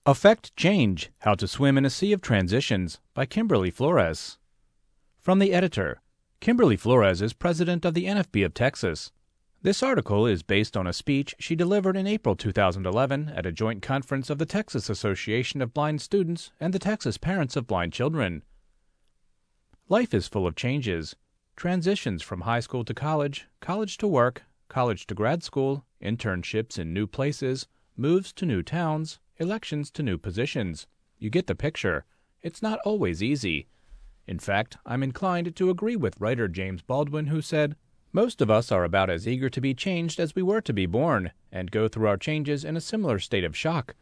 Affect Change: How to Swim in a Sea of Transitions by Kimberly Flores. From the editor. Kimberly Flores is president of the NFB of Texas. This article is based on a speech she delivered in April 2011 at a joint conference of the Texas Association of Blind Students and the Texas Parents of Blind Children. Life is full of changes. Transitions from high school to college, college to work, college to grad school, internships in new places, moves to new towns, elections to new positions. You get the picture. It's not always easy. In fact, I'm inclined to agree with writer James Baldwin, who said, "Most of us are about as eager to be changed as we were to be born, and go through our changes in a similar state of shock."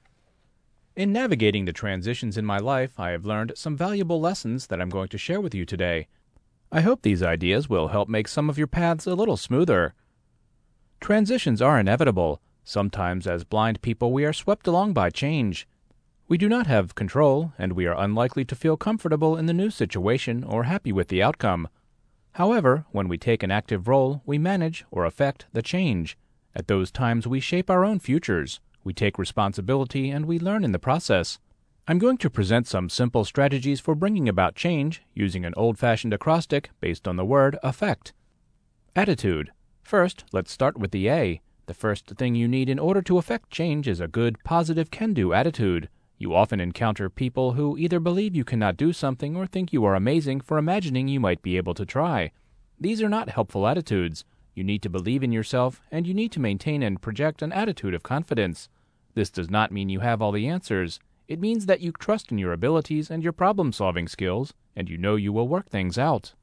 In navigating the transitions in my life, I have learned some valuable lessons that I'm going to share with you today. I hope these ideas will help make some of your paths a little smoother. Transitions are inevitable. Sometimes, as blind people, we are swept along by change. We do not have control, and we are unlikely to feel comfortable in the new situation or happy with the outcome. However, when we take an active role, we manage or affect the change. At those times, we shape our own futures. We take responsibility, and we learn in the process. I'm going to present some simple strategies for bringing about change using an old-fashioned acrostic based on the word affect. Attitude. First, let's start with the A. The first thing you need in order to affect change is a good, positive, can-do attitude. You often encounter people who either believe you cannot do something or think you are amazing for imagining you might be able to try. These are not helpful attitudes. You need to believe in yourself, and you need to maintain and project an attitude of confidence. This does not mean you have all the answers. It means that you trust in your abilities and your problem-solving skills, and you know you will work things out.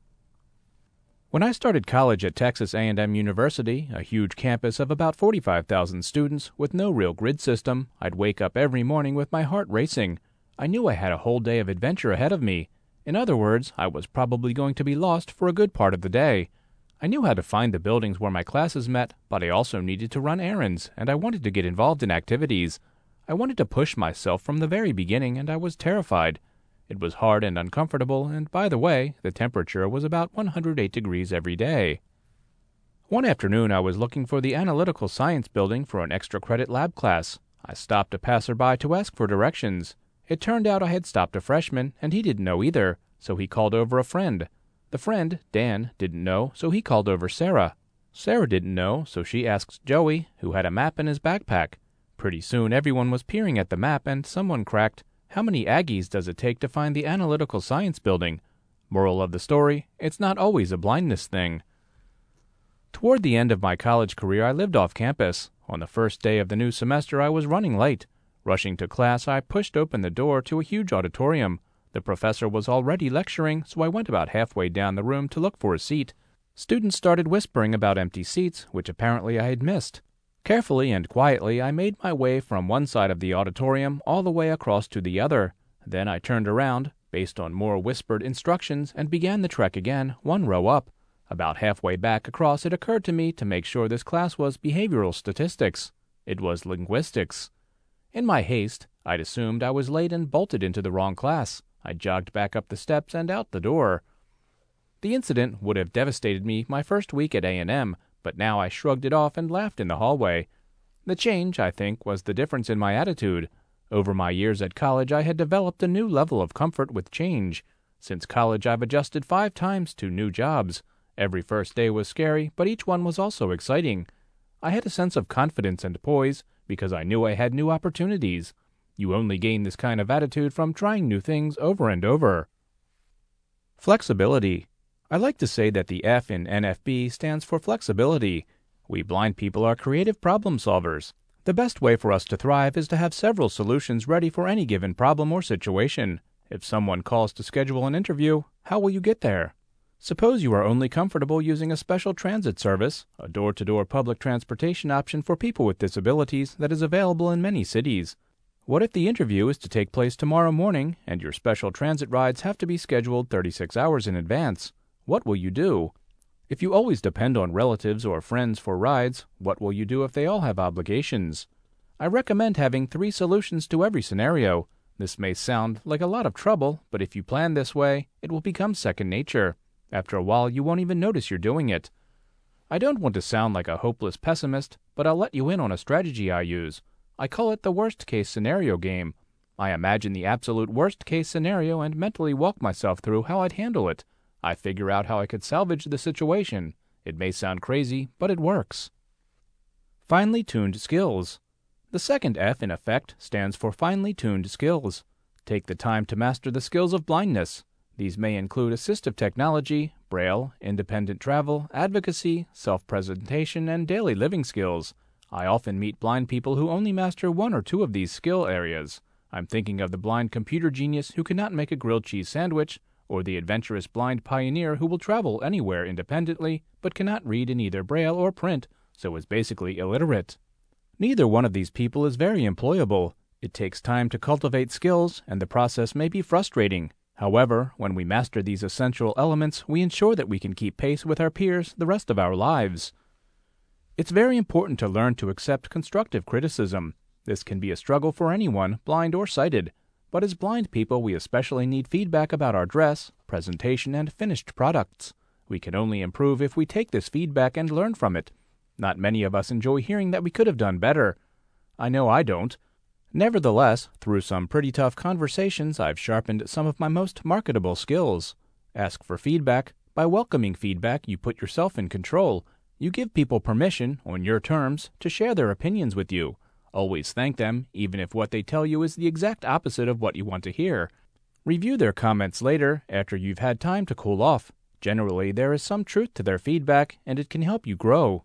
When I started college at Texas A&M University, a huge campus of about 45,000 students with no real grid system, I'd wake up every morning with my heart racing. I knew I had a whole day of adventure ahead of me. In other words, I was probably going to be lost for a good part of the day. I knew how to find the buildings where my classes met, but I also needed to run errands, and I wanted to get involved in activities. I wanted to push myself from the very beginning, and I was terrified. It was hard and uncomfortable, and by the way, the temperature was about 108 degrees every day. One afternoon I was looking for the Analytical Science Building for an extra credit lab class. I stopped a passerby to ask for directions. It turned out I had stopped a freshman, and he didn't know either, so he called over a friend. The friend, Dan, didn't know, so he called over Sarah. Sarah didn't know, so she asked Joey, who had a map in his backpack. Pretty soon everyone was peering at the map, and someone cracked, "How many Aggies does it take to find the Analytical Science Building?" Moral of the story, it's not always a blindness thing. Toward the end of my college career, I lived off campus. On the first day of the new semester, I was running late. Rushing to class, I pushed open the door to a huge auditorium. The professor was already lecturing, so I went about halfway down the room to look for a seat. Students started whispering about empty seats, which apparently I had missed. Carefully and quietly, I made my way from one side of the auditorium all the way across to the other. Then I turned around, based on more whispered instructions, and began the trek again, one row up. About halfway back across, it occurred to me to make sure this class was behavioral statistics. It was linguistics. In my haste, I'd assumed I was late and bolted into the wrong class. I jogged back up the steps and out the door. The incident would have devastated me my first week at A&M, but now I shrugged it off and laughed in the hallway. The change, I think, was the difference in my attitude. Over my years at college, I had developed a new level of comfort with change. Since college, I've adjusted 5 times to new jobs. Every first day was scary, but each one was also exciting. I had a sense of confidence and poise because I knew I had new opportunities. You only gain this kind of attitude from trying new things over and over. Flexibility. I like to say that the F in NFB stands for flexibility. We blind people are creative problem solvers. The best way for us to thrive is to have several solutions ready for any given problem or situation. If someone calls to schedule an interview, how will you get there? Suppose you are only comfortable using a special transit service, a door-to-door public transportation option for people with disabilities that is available in many cities. What if the interview is to take place tomorrow morning and your special transit rides have to be scheduled 36 hours in advance? What will you do? If you always depend on relatives or friends for rides, what will you do if they all have obligations? I recommend having 3 solutions to every scenario. This may sound like a lot of trouble, but if you plan this way, it will become second nature. After a while, you won't even notice you're doing it. I don't want to sound like a hopeless pessimist, but I'll let you in on a strategy I use. I call it the worst-case scenario game. I imagine the absolute worst-case scenario and mentally walk myself through how I'd handle it. I figure out how I could salvage the situation. It may sound crazy, but it works. Finely tuned skills. The second F, in effect, stands for finely tuned skills. Take the time to master the skills of blindness. These may include assistive technology, braille, independent travel, advocacy, self-presentation, and daily living skills. I often meet blind people who only master one or two of these skill areas. I'm thinking of the blind computer genius who cannot make a grilled cheese sandwich, or the adventurous blind pioneer who will travel anywhere independently but cannot read in either braille or print, so is basically illiterate. Neither one of these people is very employable. It takes time to cultivate skills, and the process may be frustrating. However, when we master these essential elements, we ensure that we can keep pace with our peers the rest of our lives. It's very important to learn to accept constructive criticism. This can be a struggle for anyone, blind or sighted. But as blind people, we especially need feedback about our dress, presentation, and finished products. We can only improve if we take this feedback and learn from it. Not many of us enjoy hearing that we could have done better. I know I don't. Nevertheless, through some pretty tough conversations, I've sharpened some of my most marketable skills. Ask for feedback. By welcoming feedback, you put yourself in control. You give people permission, on your terms, to share their opinions with you. Always thank them, even if what they tell you is the exact opposite of what you want to hear. Review their comments later, after you've had time to cool off. Generally, there is some truth to their feedback, and it can help you grow.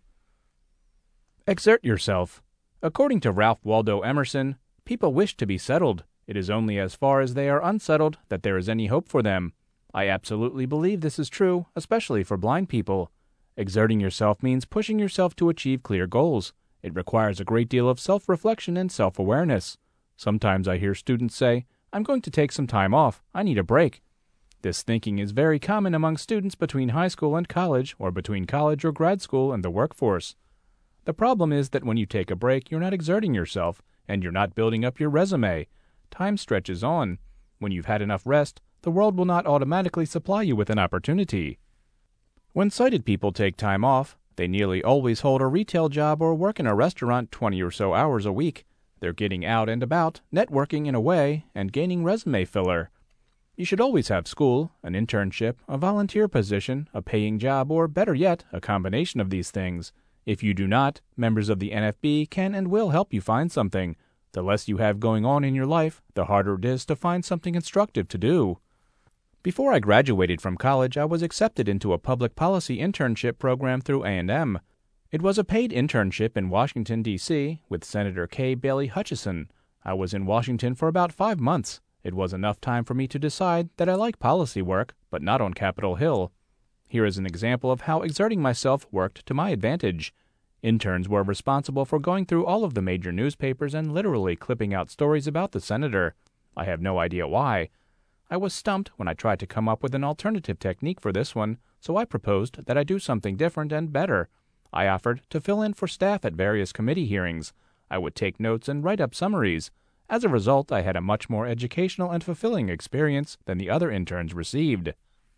Exert yourself. According to Ralph Waldo Emerson, people wish to be settled. It is only as far as they are unsettled that there is any hope for them. I absolutely believe this is true, especially for blind people. Exerting yourself means pushing yourself to achieve clear goals. It requires a great deal of self-reflection and self-awareness. Sometimes I hear students say, "I'm going to take some time off. I need a break." This thinking is very common among students between high school and college, or between college or grad school and the workforce. The problem is that when you take a break, you're not exerting yourself, and you're not building up your resume. Time stretches on. When you've had enough rest, the world will not automatically supply you with an opportunity. When sighted people take time off, they nearly always hold a retail job or work in a restaurant 20 or so hours a week. They're getting out and about, networking in a way, and gaining resume filler. You should always have school, an internship, a volunteer position, a paying job, or better yet, a combination of these things. If you do not, members of the NFB can and will help you find something. The less you have going on in your life, the harder it is to find something instructive to do. Before I graduated from college, I was accepted into a public policy internship program through A&M. It was a paid internship in Washington, D.C., with Senator K. Bailey Hutchison. I was in Washington for about 5 months. It was enough time for me to decide that I like policy work, but not on Capitol Hill. Here is an example of how exerting myself worked to my advantage. Interns were responsible for going through all of the major newspapers and literally clipping out stories about the senator. I have no idea why. I was stumped when I tried to come up with an alternative technique for this one, so I proposed that I do something different and better. I offered to fill in for staff at various committee hearings. I would take notes and write up summaries. As a result, I had a much more educational and fulfilling experience than the other interns received.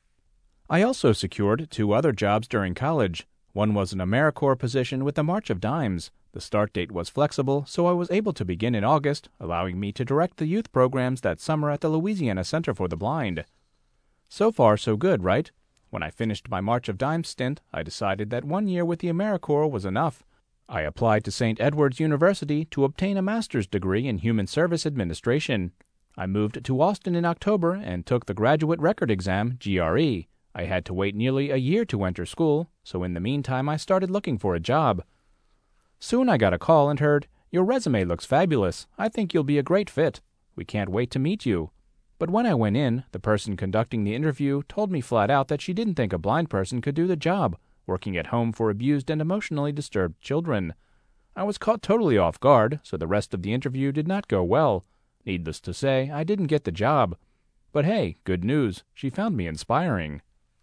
I also secured 2 other jobs during college. One was an AmeriCorps position with the March of Dimes. The start date was flexible, so I was able to begin in August, allowing me to direct the youth programs that summer at the Louisiana Center for the Blind. So far, so good, right? When I finished my March of Dimes stint, I decided that 1 year with the AmeriCorps was enough. I applied to St. Edward's University to obtain a master's degree in Human Service Administration. I moved to Austin in October and took the Graduate Record Exam, GRE. I had to wait nearly a year to enter school, so in the meantime I started looking for a job. Soon I got a call and heard, "Your resume looks fabulous. I think you'll be a great fit. We can't wait to meet you." But when I went in, the person conducting the interview told me flat out that she didn't think a blind person could do the job, working at home for abused and emotionally disturbed children. I was caught totally off guard, so the rest of the interview did not go well. Needless to say, I didn't get the job. But hey, good news, she found me inspiring.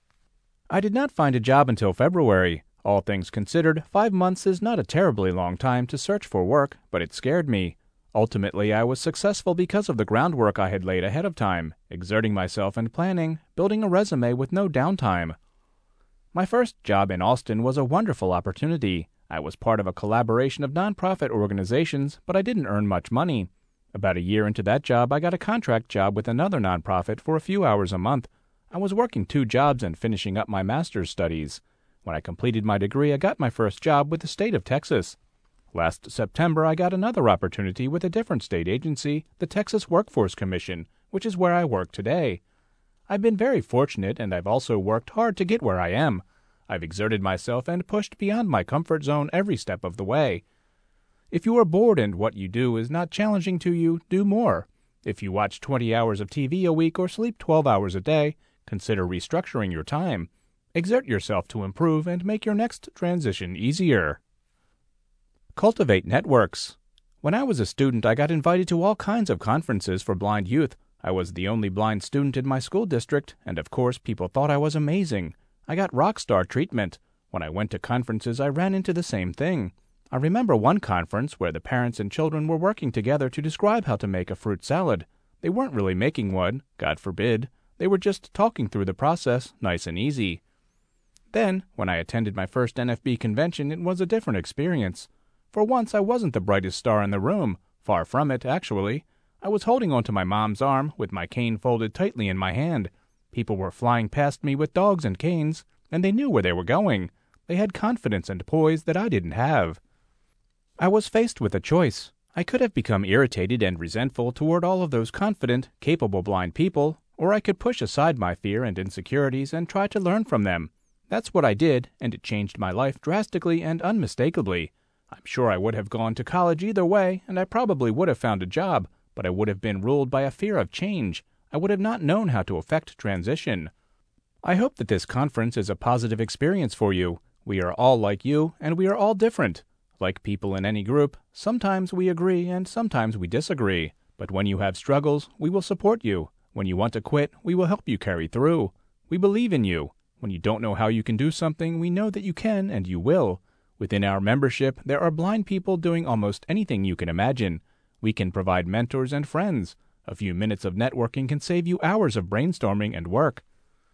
I did not find a job until February. All things considered, 5 months is not a terribly long time to search for work, but it scared me. Ultimately, I was successful because of the groundwork I had laid ahead of time, exerting myself and planning, building a resume with no downtime. My first job in Austin was a wonderful opportunity. I was part of a collaboration of nonprofit organizations, but I didn't earn much money. About a year into that job, I got a contract job with another nonprofit for a few hours a month. I was working 2 jobs and finishing up my master's studies. When I completed my degree, I got my first job with the state of Texas. Last September, I got another opportunity with a different state agency, the Texas Workforce Commission, which is where I work today. I've been very fortunate, and I've also worked hard to get where I am. I've exerted myself and pushed beyond my comfort zone every step of the way. If you are bored and what you do is not challenging to you, do more. If you watch 20 hours of TV a week or sleep 12 hours a day, consider restructuring your time. Exert yourself to improve and make your next transition easier. Cultivate networks. When I was a student, I got invited to all kinds of conferences for blind youth. I was the only blind student in my school district, and of course people thought I was amazing. I got rock star treatment. When I went to conferences, I ran into the same thing. I remember one conference where the parents and children were working together to describe how to make a fruit salad. They weren't really making one, God forbid. They were just talking through the process, nice and easy. Then, when I attended my first NFB convention, it was a different experience. For once, I wasn't the brightest star in the room. Far from it, actually. I was holding onto my mom's arm, with my cane folded tightly in my hand. People were flying past me with dogs and canes, and they knew where they were going. They had confidence and poise that I didn't have. I was faced with a choice. I could have become irritated and resentful toward all of those confident, capable blind people, or I could push aside my fear and insecurities and try to learn from them. That's what I did, and it changed my life drastically and unmistakably. I'm sure I would have gone to college either way, and I probably would have found a job, but I would have been ruled by a fear of change. I would have not known how to effect transition. I hope that this conference is a positive experience for you. We are all like you, and we are all different. Like people in any group, sometimes we agree and sometimes we disagree. But when you have struggles, we will support you. When you want to quit, we will help you carry through. We believe in you. When you don't know how you can do something, we know that you can and you will. Within our membership, there are blind people doing almost anything you can imagine. We can provide mentors and friends. A few minutes of networking can save you hours of brainstorming and work.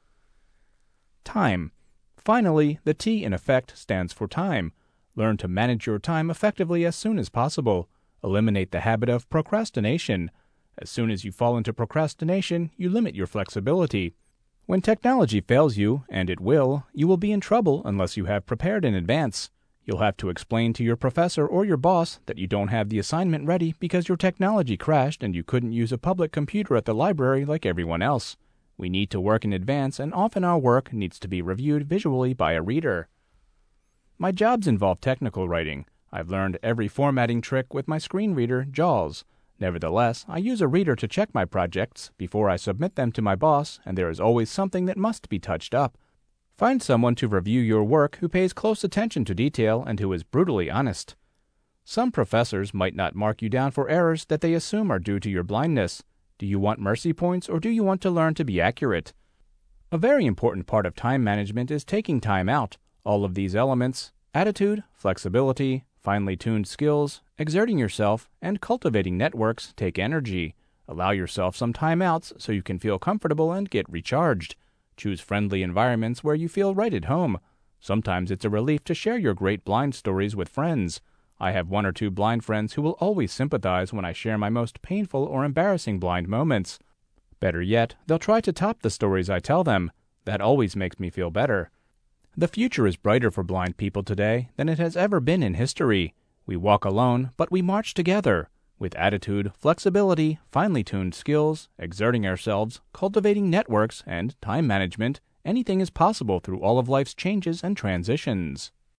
Time. Finally, the T in effect stands for time. Learn to manage your time effectively as soon as possible. Eliminate the habit of procrastination. As soon as you fall into procrastination, you limit your flexibility. When technology fails you, and it will, you will be in trouble unless you have prepared in advance. You'll have to explain to your professor or your boss that you don't have the assignment ready because your technology crashed and you couldn't use a public computer at the library like everyone else. We need to work in advance, and often our work needs to be reviewed visually by a reader. My jobs involve technical writing. I've learned every formatting trick with my screen reader, JAWS. Nevertheless, I use a reader to check my projects before I submit them to my boss, and there is always something that must be touched up. Find someone to review your work who pays close attention to detail and who is brutally honest. Some professors might not mark you down for errors that they assume are due to your blindness. Do you want mercy points, or do you want to learn to be accurate? A very important part of time management is taking time out. All of these elements, attitude, flexibility, finely tuned skills, exerting yourself, and cultivating networks take energy. Allow yourself some time outs so you can feel comfortable and get recharged. Choose friendly environments where you feel right at home. Sometimes it's a relief to share your great blind stories with friends. I have 1 or 2 blind friends who will always sympathize when I share my most painful or embarrassing blind moments. Better yet, they'll try to top the stories I tell them. That always makes me feel better. The future is brighter for blind people today than it has ever been in history. We walk alone, but we march together. With attitude, flexibility, finely tuned skills, exerting ourselves, cultivating networks, and time management, anything is possible through all of life's changes and transitions.